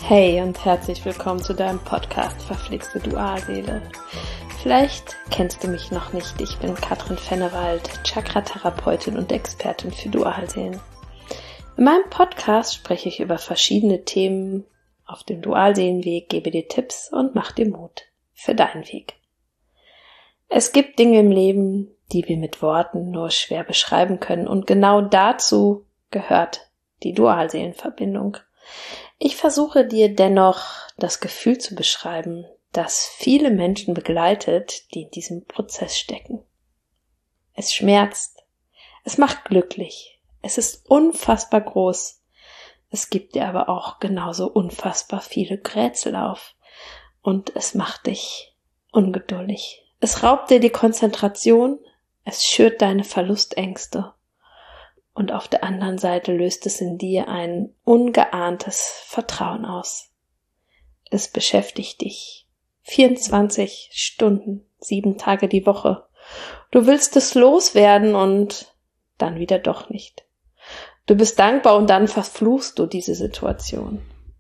Hey und herzlich willkommen zu deinem Podcast Verflixte Dualseele. Vielleicht kennst du mich noch nicht, ich bin Katrin Fennewald, Chakra-Therapeutin und Expertin für Dualseelen. In meinem Podcast spreche ich über verschiedene Themen auf dem Dualseelenweg, gebe dir Tipps und mach dir Mut für deinen Weg. Es gibt Dinge im Leben, die wir mit Worten nur schwer beschreiben können, und genau dazu gehört die Dualseelenverbindung. Ich versuche dir dennoch das Gefühl zu beschreiben, das viele Menschen begleitet, die in diesem Prozess stecken. Es schmerzt, es macht glücklich, es ist unfassbar groß, es gibt dir aber auch genauso unfassbar viele Rätsel auf und es macht dich ungeduldig. Es raubt dir die Konzentration, es schürt deine Verlustängste. Und auf der anderen Seite löst es in dir ein ungeahntes Vertrauen aus. Es beschäftigt dich 24 Stunden, 7 Tage die Woche. Du willst es loswerden und dann wieder doch nicht. Du bist dankbar und dann verfluchst du diese Situation.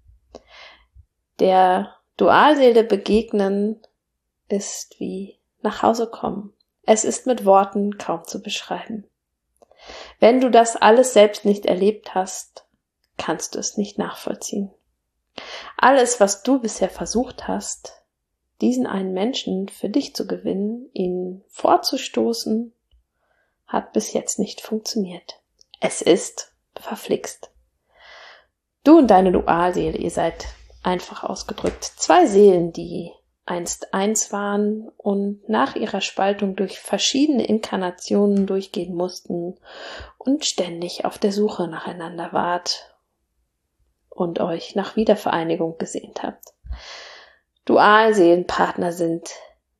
Der Dualseele begegnen ist wie nach Hause kommen. Es ist mit Worten kaum zu beschreiben. Wenn du das alles selbst nicht erlebt hast, kannst du es nicht nachvollziehen. Alles, was du bisher versucht hast, diesen einen Menschen für dich zu gewinnen, ihn vorzustoßen, hat bis jetzt nicht funktioniert. Es ist verflixt. Du und deine Dualseele, ihr seid einfach ausgedrückt 2 Seelen, die einst eins waren und nach ihrer Spaltung durch verschiedene Inkarnationen durchgehen mussten und ständig auf der Suche nacheinander wart und euch nach Wiedervereinigung gesehnt habt. Dualseelenpartner sind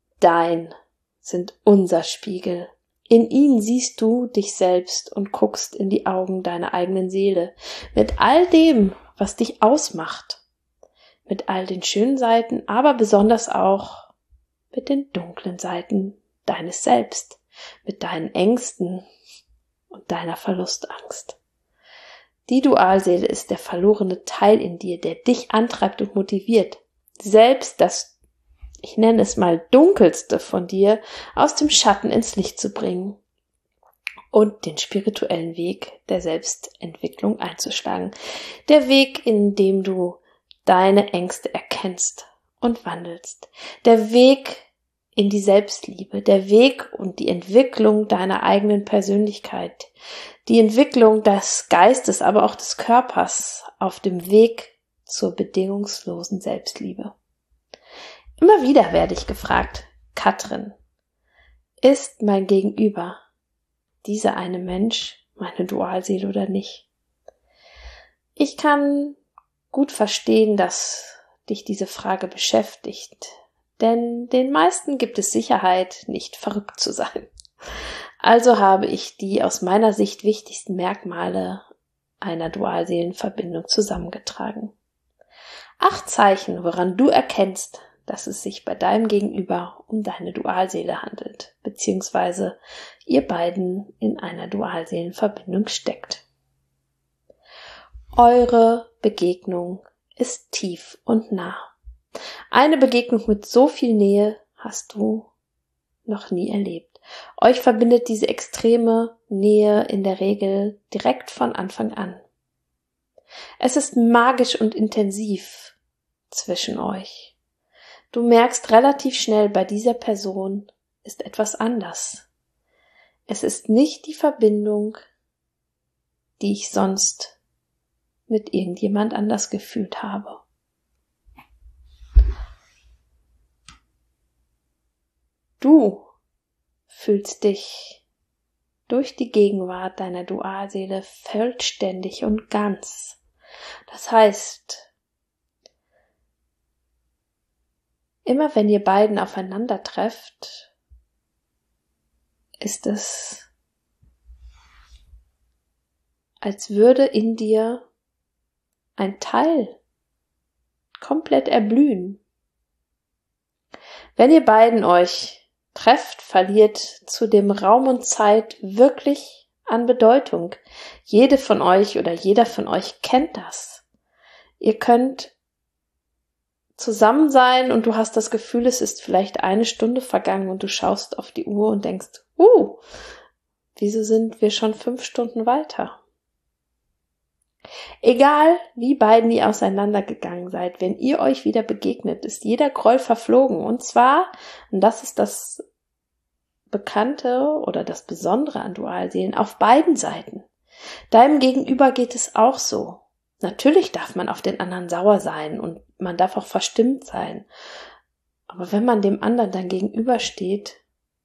unser Spiegel. In ihnen siehst du dich selbst und guckst in die Augen deiner eigenen Seele mit all dem, was dich ausmacht. Mit all den schönen Seiten, aber besonders auch mit den dunklen Seiten deines Selbst, mit deinen Ängsten und deiner Verlustangst. Die Dualseele ist der verlorene Teil in dir, der dich antreibt und motiviert, selbst das, ich nenne es mal, dunkelste von dir aus dem Schatten ins Licht zu bringen und den spirituellen Weg der Selbstentwicklung einzuschlagen. Der Weg, in dem du deine Ängste erkennst und wandelst. Der Weg in die Selbstliebe, der Weg und die Entwicklung deiner eigenen Persönlichkeit, die Entwicklung des Geistes, aber auch des Körpers auf dem Weg zur bedingungslosen Selbstliebe. Immer wieder werde ich gefragt, Katrin, ist mein Gegenüber dieser eine Mensch, meine Dualseele oder nicht? Ich kann gut verstehen, dass dich diese Frage beschäftigt, denn den meisten gibt es Sicherheit, nicht verrückt zu sein. Also habe ich die aus meiner Sicht wichtigsten Merkmale einer Dualseelenverbindung zusammengetragen. 8 Zeichen, woran du erkennst, dass es sich bei deinem Gegenüber um deine Dualseele handelt, beziehungsweise ihr beiden in einer Dualseelenverbindung steckt. Eure Begegnung ist tief und nah. Eine Begegnung mit so viel Nähe hast du noch nie erlebt. Euch verbindet diese extreme Nähe in der Regel direkt von Anfang an. Es ist magisch und intensiv zwischen euch. Du merkst relativ schnell, bei dieser Person ist etwas anders. Es ist nicht die Verbindung, die ich sonst mit irgendjemand anders gefühlt habe. Du fühlst dich durch die Gegenwart deiner Dualseele vollständig und ganz. Das heißt, immer wenn ihr beiden aufeinander trefft, ist es, als würde in dir ein Teil komplett erblühen. Wenn ihr beiden euch trefft, verliert zudem Raum und Zeit wirklich an Bedeutung. Jede von euch oder jeder von euch kennt das. Ihr könnt zusammen sein und du hast das Gefühl, es ist vielleicht 1 Stunde vergangen und du schaust auf die Uhr und denkst, wieso sind wir schon 5 Stunden weiter? Egal, wie beiden ihr auseinandergegangen seid, wenn ihr euch wieder begegnet, ist jeder Groll verflogen. Und zwar, und das ist das Bekannte oder das Besondere an Dualseelen, auf beiden Seiten. Deinem Gegenüber geht es auch so. Natürlich darf man auf den anderen sauer sein und man darf auch verstimmt sein. Aber wenn man dem anderen dann gegenübersteht,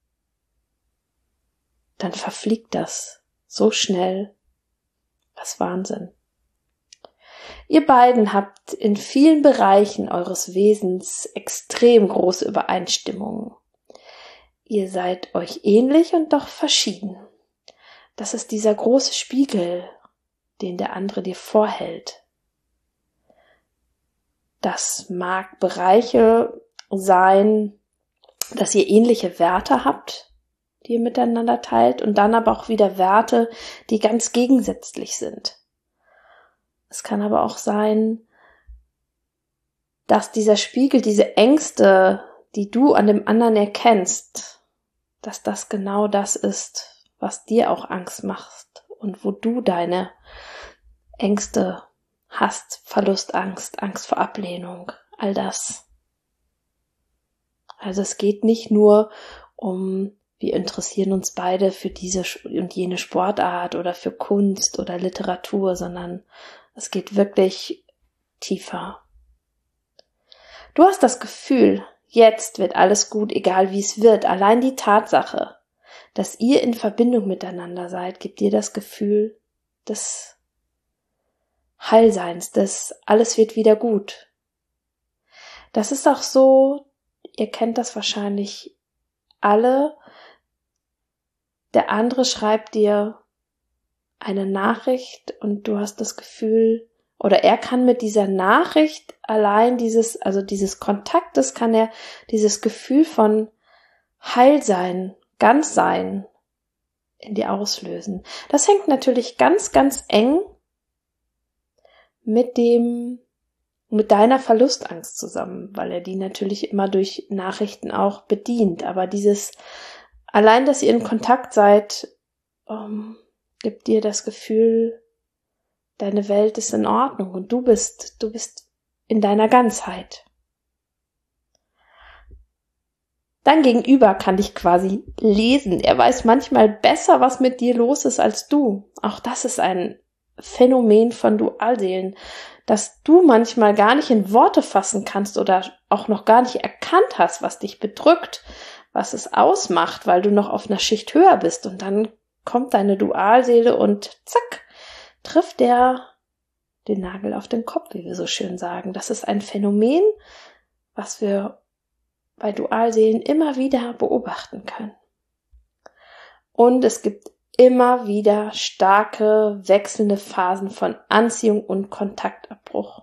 dann verfliegt das so schnell. Was Wahnsinn. Ihr beiden habt in vielen Bereichen eures Wesens extrem große Übereinstimmungen. Ihr seid euch ähnlich und doch verschieden. Das ist dieser große Spiegel, den der andere dir vorhält. Das mag Bereiche sein, dass ihr ähnliche Werte habt, die ihr miteinander teilt, und dann aber auch wieder Werte, die ganz gegensätzlich sind. Es kann aber auch sein, dass dieser Spiegel, diese Ängste, die du an dem anderen erkennst, dass das genau das ist, was dir auch Angst macht und wo du deine Ängste hast, Verlustangst, Angst vor Ablehnung, all das. Also es geht nicht nur um, wir interessieren uns beide für diese und jene Sportart oder für Kunst oder Literatur, sondern es geht wirklich tiefer. Du hast das Gefühl, jetzt wird alles gut, egal wie es wird. Allein die Tatsache, dass ihr in Verbindung miteinander seid, gibt dir das Gefühl des Heilseins, des alles wird wieder gut. Das ist auch so, ihr kennt das wahrscheinlich alle, der andere schreibt dir eine Nachricht und du hast das Gefühl, oder er kann mit dieser Nachricht allein dieses Kontaktes kann er dieses Gefühl von Heilsein, Ganzsein in dir auslösen. Das hängt natürlich ganz, ganz eng mit deiner Verlustangst zusammen, weil er die natürlich immer durch Nachrichten auch bedient. Aber allein, dass ihr in Kontakt seid, gibt dir das Gefühl, deine Welt ist in Ordnung und du bist in deiner Ganzheit. Dein Gegenüber kann dich quasi lesen. Er weiß manchmal besser, was mit dir los ist als du. Auch das ist ein Phänomen von Dualseelen, dass du manchmal gar nicht in Worte fassen kannst oder auch noch gar nicht erkannt hast, was dich bedrückt, was es ausmacht, weil du noch auf einer Schicht höher bist. Und dann kommt deine Dualseele und zack, trifft der den Nagel auf den Kopf, wie wir so schön sagen. Das ist ein Phänomen, was wir bei Dualseelen immer wieder beobachten können. Und es gibt immer wieder starke, wechselnde Phasen von Anziehung und Kontaktabbruch.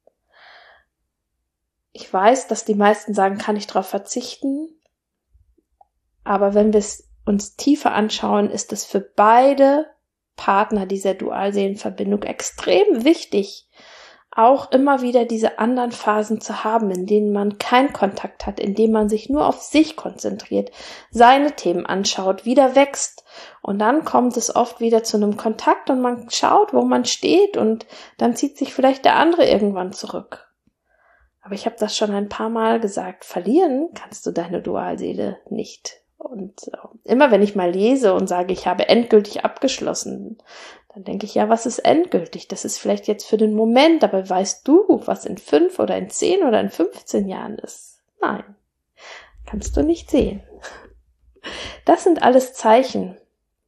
Ich weiß, dass die meisten sagen, kann ich darauf verzichten, aber wenn wir es uns tiefer anschauen, ist es für beide Partner dieser Dualseelenverbindung extrem wichtig, auch immer wieder diese anderen Phasen zu haben, in denen man keinen Kontakt hat, in denen man sich nur auf sich konzentriert, seine Themen anschaut, wieder wächst. Und dann kommt es oft wieder zu einem Kontakt und man schaut, wo man steht, und dann zieht sich vielleicht der andere irgendwann zurück. Aber ich habe das schon ein paar Mal gesagt, verlieren kannst du deine Dualseele nicht. Und immer wenn ich mal lese und sage, ich habe endgültig abgeschlossen, dann denke ich, ja, was ist endgültig? Das ist vielleicht jetzt für den Moment, aber weißt du, was in 5 oder in 10 oder in 15 Jahren ist? Nein, kannst du nicht sehen. Das sind alles Zeichen,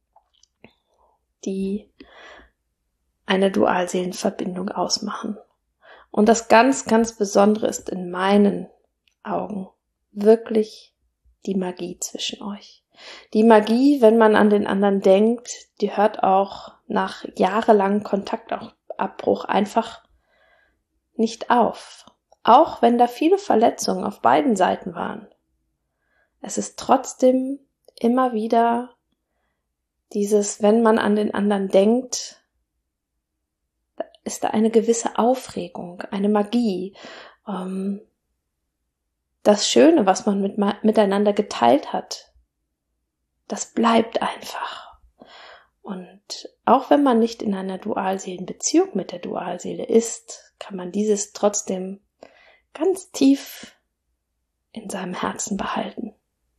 die eine Dualseelenverbindung ausmachen. Und das ganz, ganz Besondere ist in meinen Augen wirklich die Magie zwischen euch. Die Magie, wenn man an den anderen denkt, die hört auch nach jahrelangem Kontaktabbruch einfach nicht auf. Auch wenn da viele Verletzungen auf beiden Seiten waren. Es ist trotzdem immer wieder dieses, wenn man an den anderen denkt, ist da eine gewisse Aufregung, eine Magie. das Schöne, was man miteinander geteilt hat, das bleibt einfach. Und auch wenn man nicht in einer Dualseelenbeziehung mit der Dualseele ist, kann man dieses trotzdem ganz tief in seinem Herzen behalten.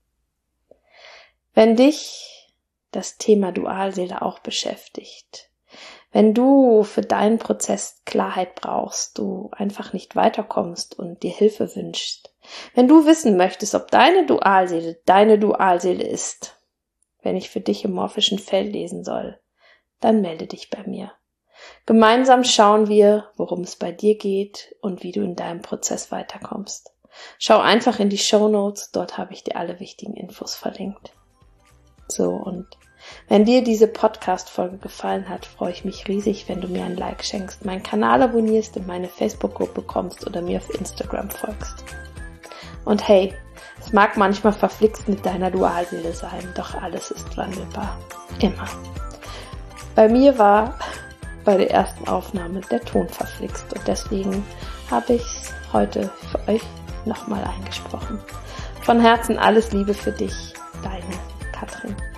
Wenn dich das Thema Dualseele auch beschäftigt, wenn du für deinen Prozess Klarheit brauchst, du einfach nicht weiterkommst und dir Hilfe wünschst, wenn du wissen möchtest, ob deine Dualseele ist, wenn ich für dich im morphischen Feld lesen soll, dann melde dich bei mir. Gemeinsam schauen wir, worum es bei dir geht und wie du in deinem Prozess weiterkommst. Schau einfach in die Shownotes, dort habe ich dir alle wichtigen Infos verlinkt. So, und wenn dir diese Podcast-Folge gefallen hat, freue ich mich riesig, wenn du mir ein Like schenkst, meinen Kanal abonnierst, in meine Facebook-Gruppe kommst oder mir auf Instagram folgst. Und hey, es mag manchmal verflixt mit deiner Dualseele sein, doch alles ist wandelbar. Immer. Bei mir war bei der ersten Aufnahme der Ton verflixt und deswegen habe ich es heute für euch nochmal eingesprochen. Von Herzen alles Liebe für dich, deine Katrin.